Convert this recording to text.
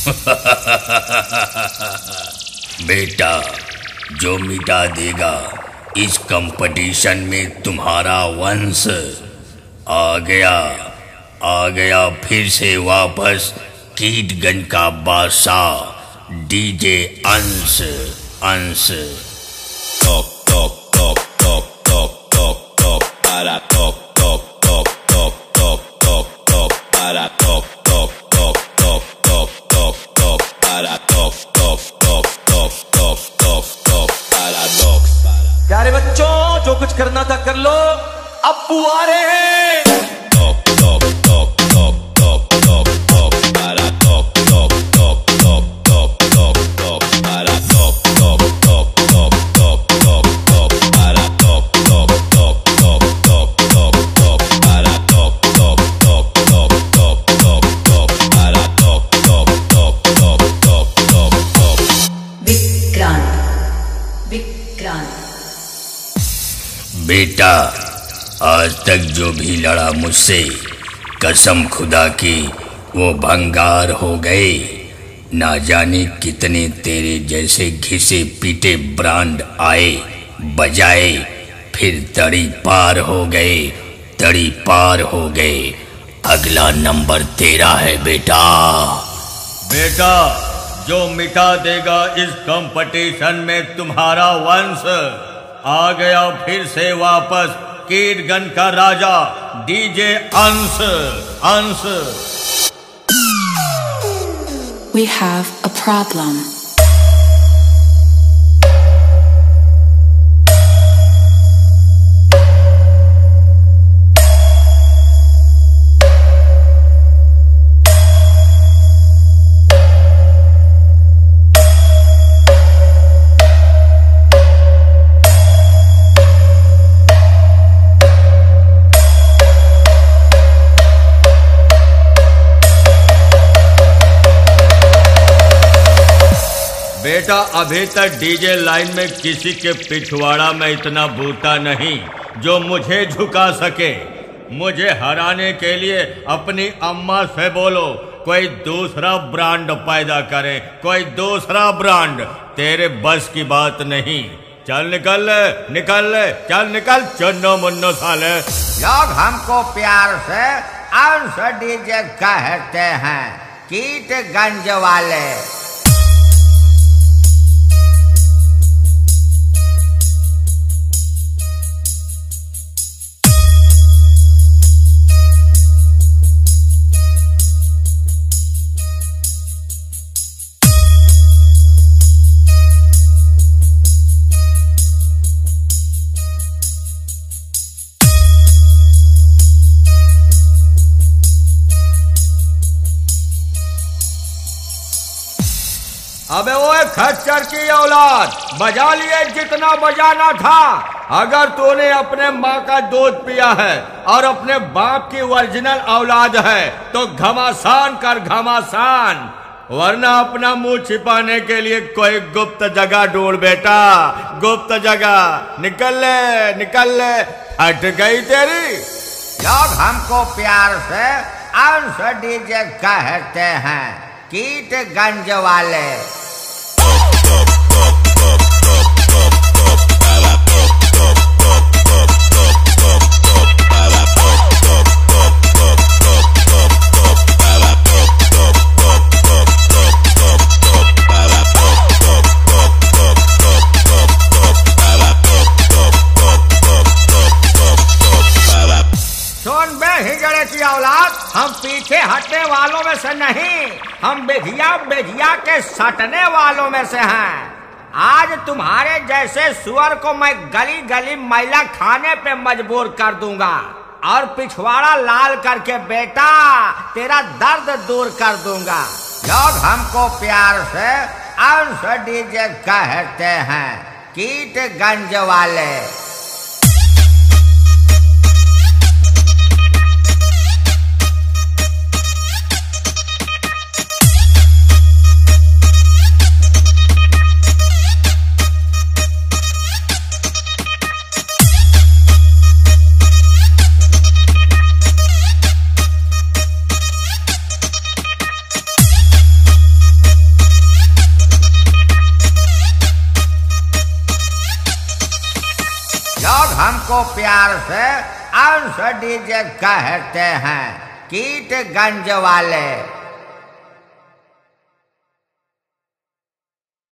बेटा, जो मिटा देगा इस कंपटीशन में तुम्हारा वंश, आ गया फिर से वापस कीटगंज का बादशाह DJ Ansh. Top, top, top, top, top, top, top, para top, top, top, top, top, top, top, para top, top, top, top, top, top, top, para top, top, top, top, top, top, top, paradox। प्यारे बच्चों, जो कुछ करना था कर लो, अब्बू आ रहे हैं। Top, top, top, top, top, top, top, para top, top, top, top, top, top, top, para top, top, top, top, top, top, top, para top, top, top, top, top, top, top, para top, top, top, top, top, top, top, para top, top, top, top, top, top, top। Vikrant बेटा, आज तक जो भी लड़ा मुझसे, कसम खुदा की वो भंगार हो गए। ना जाने कितने तेरे जैसे घिसे पीटे ब्रांड आए बजाए, फिर तड़ी पार हो गए। अगला नंबर तेरा है बेटा। बेटा, जो मिटा देगा इस कंपटीशन में तुम्हारा वंश, आ गया फिर से वापस कीटगंज का राजा DJ Ansh. We have a problem. बेटा, अभी तक डीजे लाइन में किसी के पिछवाड़ा में इतना बूटा नहीं जो मुझे झुका सके। मुझे हराने के लिए अपनी अम्मा से बोलो कोई दूसरा ब्रांड पैदा करे, कोई दूसरा ब्रांड। तेरे बस की बात नहीं। चल निकल चन्नो मुन्नो साले। लोग हमको प्यार से अंश डीजे कहते हैं, कीटगंज वाले। अबे वो खच्चर की औलाद, बजा लिए जितना बजाना था। अगर तूने अपने माँ का दूध पिया है और अपने बाप की ओरिजिनल औलाद है तो घमासान कर घमासान, वरना अपना मुंह छिपाने के लिए कोई गुप्त जगह ढूंढ बेटा, गुप्त जगह। निकल ले हट गई तेरी। लोग हमको प्यार से अंश डीजे कहते हैं, कीटगंज वाले। हम पीछे हटने वालों में से नहीं, हम बेजिया के सटने वालों में से हैं। आज तुम्हारे जैसे सुअर को मैं गली गली मैला खाने पे मजबूर कर दूंगा और पिछवाड़ा लाल करके बेटा तेरा दर्द दूर कर दूंगा। लोग हमको प्यार से अंश डीजे कहते हैं, कीटगंज वाले। लोग हमको प्यार से अंश डीजे कहते हैं, कीटगंज वाले।